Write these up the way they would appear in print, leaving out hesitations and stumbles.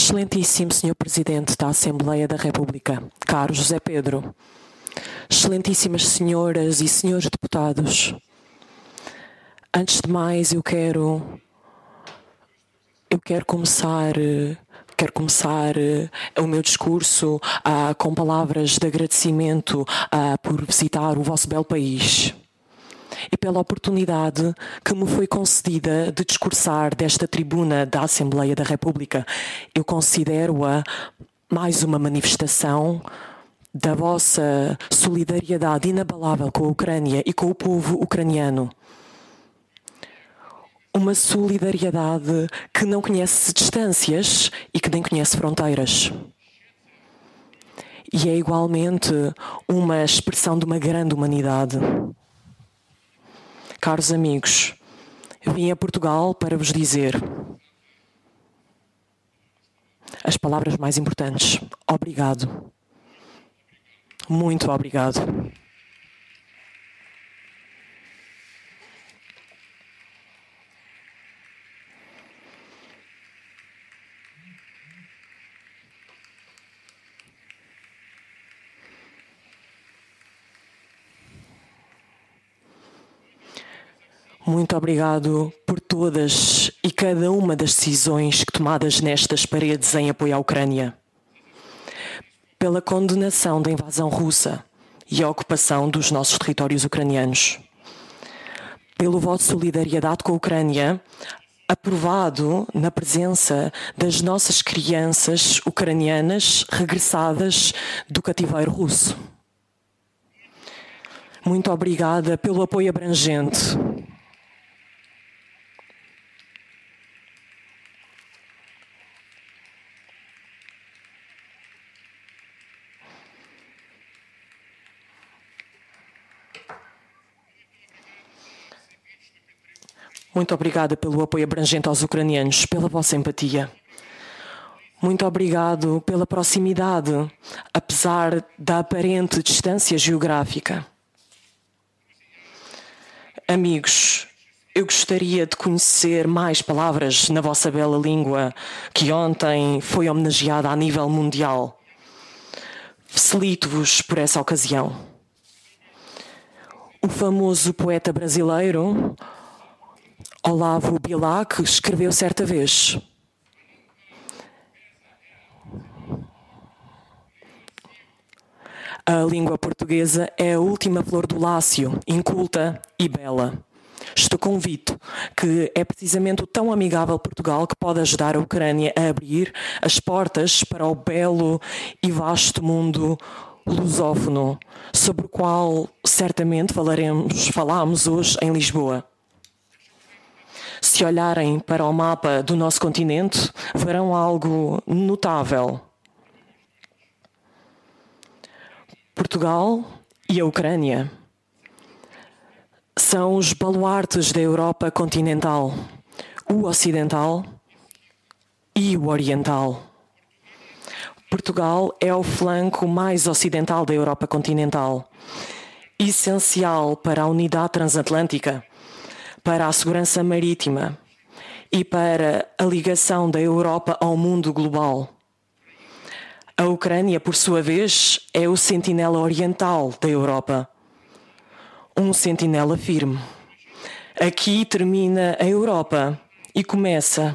Excelentíssimo Senhor Presidente da Assembleia da República, caro José Pedro, excelentíssimas senhoras e senhores deputados, antes de mais eu quero começar o meu discurso com palavras de agradecimento por visitar o vosso belo país e pela oportunidade que me foi concedida de discursar desta tribuna da Assembleia da República. Eu considero-a mais uma manifestação da vossa solidariedade inabalável com a Ucrânia e com o povo ucraniano. Uma solidariedade que não conhece distâncias e que nem conhece fronteiras. E é igualmente uma expressão de uma grande humanidade. Caros amigos, vim a Portugal para vos dizer as palavras mais importantes. Obrigado. Muito obrigado. Muito obrigado por todas e cada uma das decisões tomadas nestas paredes em apoio à Ucrânia. Pela condenação da invasão russa e a ocupação dos nossos territórios ucranianos. Pelo voto de solidariedade com a Ucrânia, aprovado na presença das nossas crianças ucranianas regressadas do cativeiro russo. Muito obrigada pelo apoio abrangente. Muito obrigada pelo apoio abrangente aos ucranianos, pela vossa empatia. Muito obrigado pela proximidade, apesar da aparente distância geográfica. Amigos, eu gostaria de conhecer mais palavras na vossa bela língua, que ontem foi homenageada a nível mundial. Felicito-vos por essa ocasião. O famoso poeta brasileiro Olavo Bilac escreveu certa vez: a língua portuguesa é a última flor do Lácio, inculta e bela. Estou convicto que é precisamente o tão amigável Portugal que pode ajudar a Ucrânia a abrir as portas para o belo e vasto mundo lusófono, sobre o qual certamente falámos hoje em Lisboa. Se olharem para o mapa do nosso continente, verão algo notável. Portugal e a Ucrânia são os baluartes da Europa continental, o ocidental e o oriental. Portugal é o flanco mais ocidental da Europa continental, essencial para a unidade transatlântica, para a segurança marítima e para a ligação da Europa ao mundo global. A Ucrânia, por sua vez, é o sentinela oriental da Europa. Um sentinela firme. Aqui termina a Europa e começa...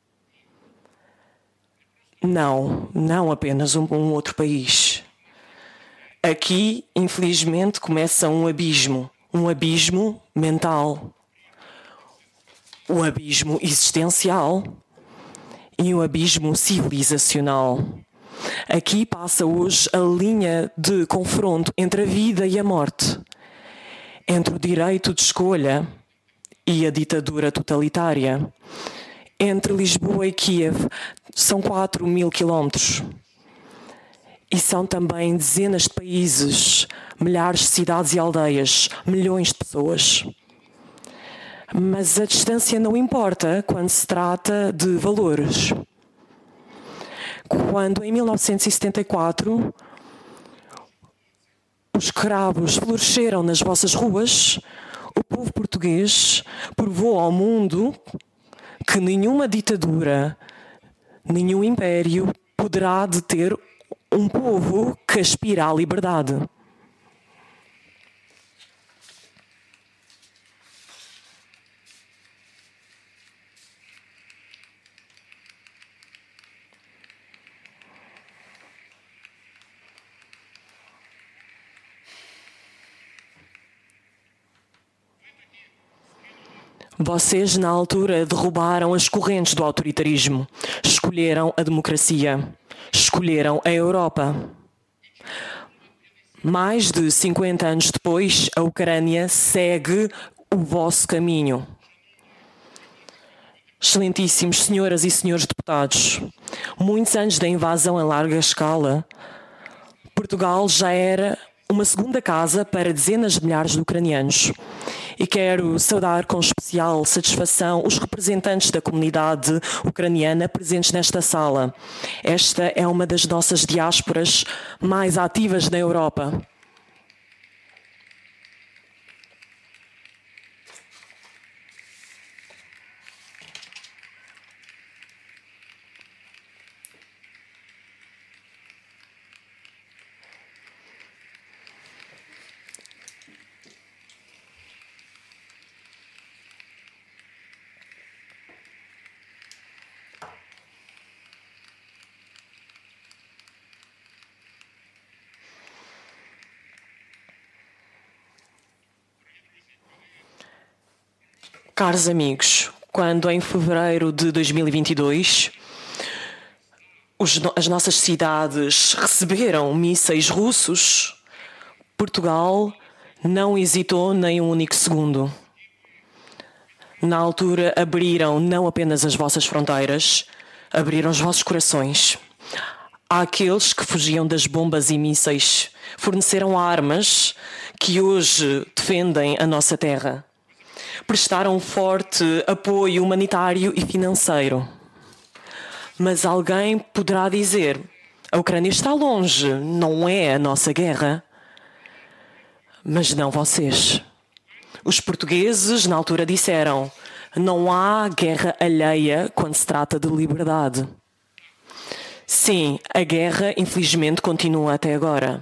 Não apenas um outro país. Aqui, infelizmente, começa um abismo mental. Um abismo existencial e um abismo civilizacional. Aqui passa hoje a linha de confronto entre a vida e a morte, entre o direito de escolha e a ditadura totalitária, entre Lisboa e Kiev. São 4.000 quilómetros. E são também dezenas de países, milhares de cidades e aldeias, milhões de pessoas. Mas a distância não importa quando se trata de valores. Quando, em 1974, os escravos floresceram nas vossas ruas, o povo português provou ao mundo que nenhuma ditadura, Nenhum império poderá deter um povo que aspira à liberdade. Vocês, na altura, derrubaram as correntes do autoritarismo, escolheram a democracia, escolheram a Europa. Mais de 50 anos depois, a Ucrânia segue o vosso caminho. Excelentíssimos senhoras e senhores deputados, muitos anos da invasão em larga escala, Portugal já era uma segunda casa para dezenas de milhares de ucranianos. E quero saudar com especial satisfação os representantes da comunidade ucraniana presentes nesta sala. Esta é uma das nossas diásporas mais ativas na Europa. Caros amigos, quando em fevereiro de 2022 as nossas cidades receberam mísseis russos, Portugal não hesitou nem um único segundo. Na altura abriram não apenas as vossas fronteiras, abriram os vossos corações. Àqueles que fugiam das bombas e mísseis, forneceram armas que hoje defendem a nossa terra. Prestaram um forte apoio humanitário e financeiro. Mas alguém poderá dizer: a Ucrânia está longe, não é a nossa guerra. Mas não vocês. Os portugueses, na altura, disseram: não há guerra alheia quando se trata de liberdade. Sim, a guerra, infelizmente, continua até agora.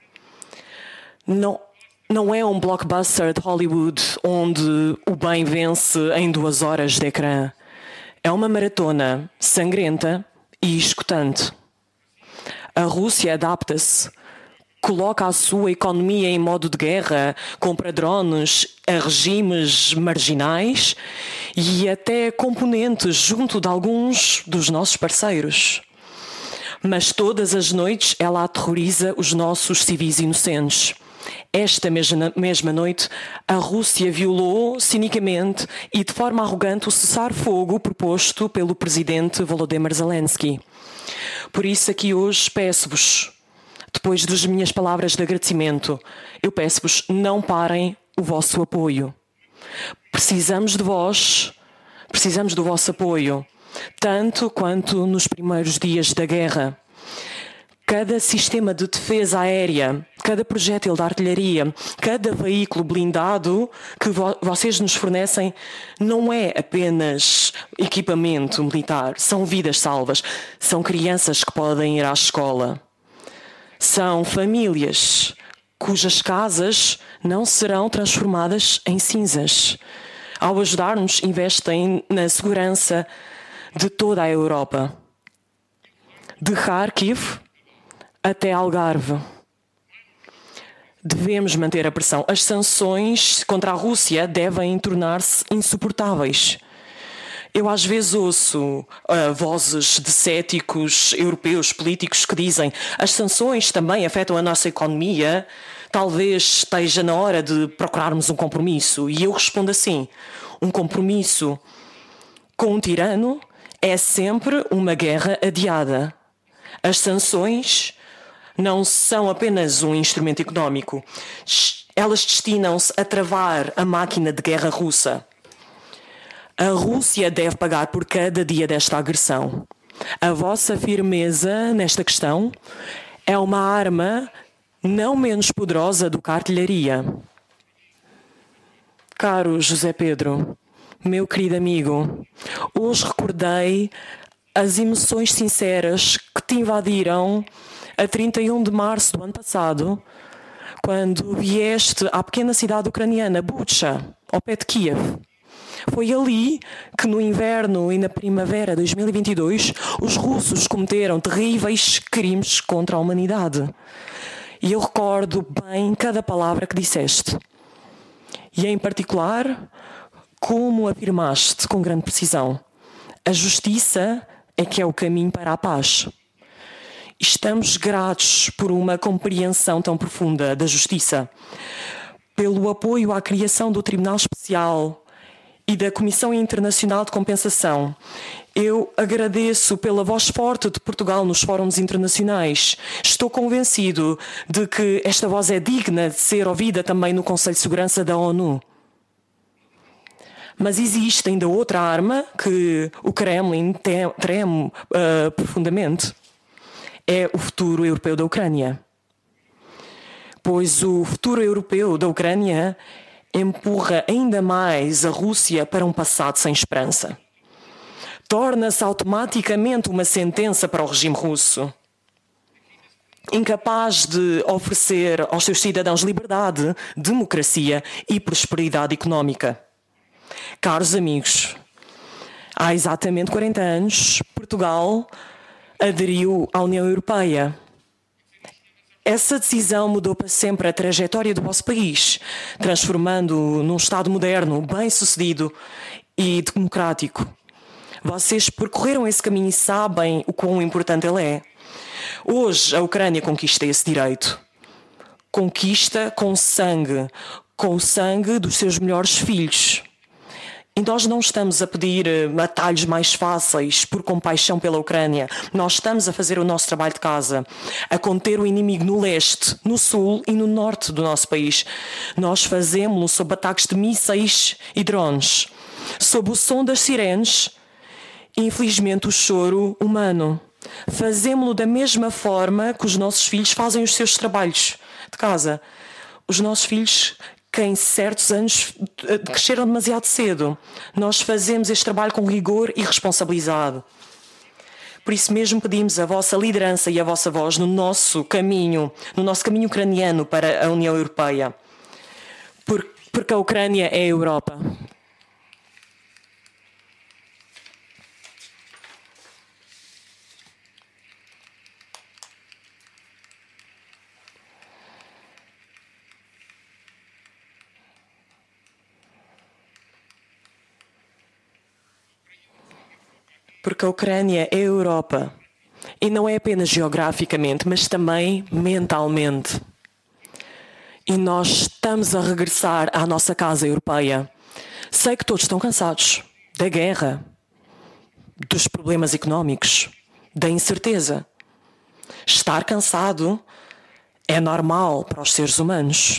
Não é um blockbuster de Hollywood onde o bem vence em 2 horas de ecrã. É uma maratona sangrenta e escutante. A Rússia adapta-se, coloca a sua economia em modo de guerra, compra drones a regimes marginais e até componentes junto de alguns dos nossos parceiros. Mas todas as noites ela aterroriza os nossos civis inocentes. Esta mesma noite, a Rússia violou cinicamente e de forma arrogante o cessar-fogo proposto pelo presidente Volodymyr Zelensky. Por isso aqui hoje peço-vos, depois das minhas palavras de agradecimento, eu peço-vos, não parem o vosso apoio. Precisamos de vós, precisamos do vosso apoio, tanto quanto nos primeiros dias da guerra. Cada sistema de defesa aérea, cada projétil de artilharia, cada veículo blindado que vocês nos fornecem não é apenas equipamento militar, são vidas salvas, são crianças que podem ir à escola, são famílias cujas casas não serão transformadas em cinzas. Ao ajudar-nos, investem na segurança de toda a Europa, de Kharkiv até Algarve. Devemos manter a pressão. As sanções contra a Rússia devem tornar-se insuportáveis. Eu às vezes ouço vozes de céticos europeus, políticos, que dizem as sanções também afetam a nossa economia, talvez esteja na hora de procurarmos um compromisso. E eu respondo assim, um compromisso com um tirano é sempre uma guerra adiada. As sanções não são apenas um instrumento económico. Elas destinam-se a travar a máquina de guerra russa. A Rússia deve pagar por cada dia desta agressão. A vossa firmeza nesta questão é uma arma não menos poderosa do que a artilharia. Caro José Pedro, meu querido amigo, hoje recordei as emoções sinceras que te invadiram a 31 de março do ano passado, quando vieste à pequena cidade ucraniana, Bucha, ao pé de Kiev. Foi ali que no inverno e na primavera de 2022 os russos cometeram terríveis crimes contra a humanidade. E eu recordo bem cada palavra que disseste. E em particular, como afirmaste com grande precisão, a justiça é que é o caminho para a paz. Estamos gratos por uma compreensão tão profunda da justiça, pelo apoio à criação do Tribunal Especial e da Comissão Internacional de Compensação. Eu agradeço pela voz forte de Portugal nos fóruns internacionais. Estou convencido de que esta voz é digna de ser ouvida também no Conselho de Segurança da ONU. Mas existe ainda outra arma que o Kremlin treme profundamente. É o futuro europeu da Ucrânia. Pois o futuro europeu da Ucrânia empurra ainda mais a Rússia para um passado sem esperança. Torna-se automaticamente uma sentença para o regime russo, incapaz de oferecer aos seus cidadãos liberdade, democracia e prosperidade económica. Caros amigos, há exatamente 40 anos, Portugal aderiu à União Europeia. Essa decisão mudou para sempre a trajetória do vosso país, transformando-o num Estado moderno, bem-sucedido e democrático. Vocês percorreram esse caminho e sabem o quão importante ele é. Hoje, a Ucrânia conquista esse direito. Conquista com o sangue dos seus melhores filhos. E nós não estamos a pedir atalhos mais fáceis por compaixão pela Ucrânia. Nós estamos a fazer o nosso trabalho de casa, a conter o inimigo no leste, no sul e no norte do nosso país. Nós fazemos-lo sob ataques de mísseis e drones, sob o som das sirenes e, infelizmente, o choro humano. Fazemos-lo da mesma forma que os nossos filhos fazem os seus trabalhos de casa. Os nossos filhos que em certos anos cresceram demasiado cedo. Nós fazemos este trabalho com rigor e responsabilidade. Por isso mesmo pedimos a vossa liderança e a vossa voz no nosso caminho ucraniano para a União Europeia. Porque a Ucrânia é a Europa. Porque a Ucrânia é a Europa. E não é apenas geograficamente, mas também mentalmente. E nós estamos a regressar à nossa casa europeia. Sei que todos estão cansados da guerra, dos problemas económicos, da incerteza. Estar cansado é normal para os seres humanos.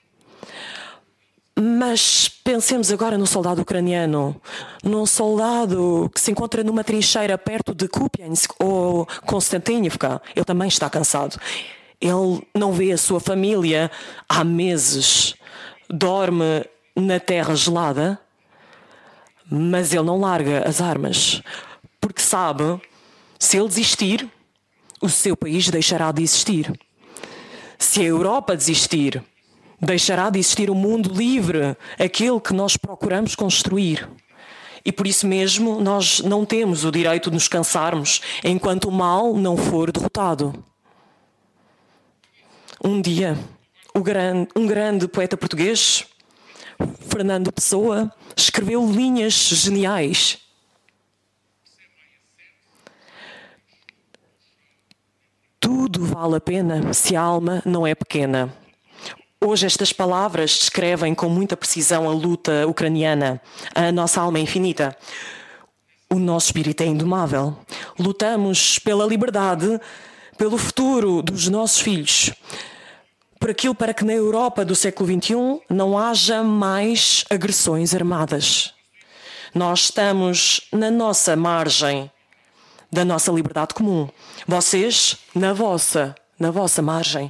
Mas pensemos agora no soldado ucraniano, num soldado que se encontra numa trincheira perto de Kupiansk ou Konstantinivka. Ele também está cansado. Ele não vê a sua família há meses. Dorme na terra gelada, mas ele não larga as armas. Porque sabe, se ele desistir, o seu país deixará de existir. Se a Europa desistir, deixará de existir o mundo livre, aquele que nós procuramos construir. E por isso mesmo nós não temos o direito de nos cansarmos enquanto o mal não for derrotado. Um dia, um grande poeta português, Fernando Pessoa, escreveu linhas geniais. Tudo vale a pena se a alma não é pequena. Hoje estas palavras descrevem com muita precisão a luta ucraniana, a nossa alma é infinita. O nosso espírito é indomável. Lutamos pela liberdade, pelo futuro dos nossos filhos, por aquilo para que na Europa do século XXI não haja mais agressões armadas. Nós estamos na nossa margem da nossa liberdade comum. Vocês na vossa margem.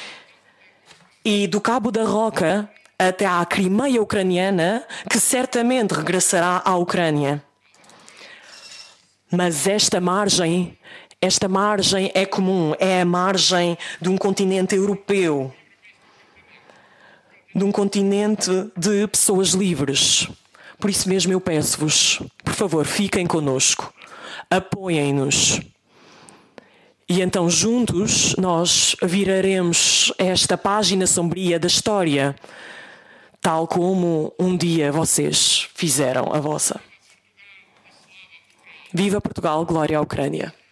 E do Cabo da Roca até à Crimeia ucraniana, que certamente regressará à Ucrânia. Mas esta margem é comum, é a margem de um continente europeu, de um continente de pessoas livres. Por isso mesmo eu peço-vos, por favor, fiquem connosco, apoiem-nos. E então juntos nós viraremos esta página sombria da história, tal como um dia vocês fizeram a vossa. Viva Portugal, glória à Ucrânia.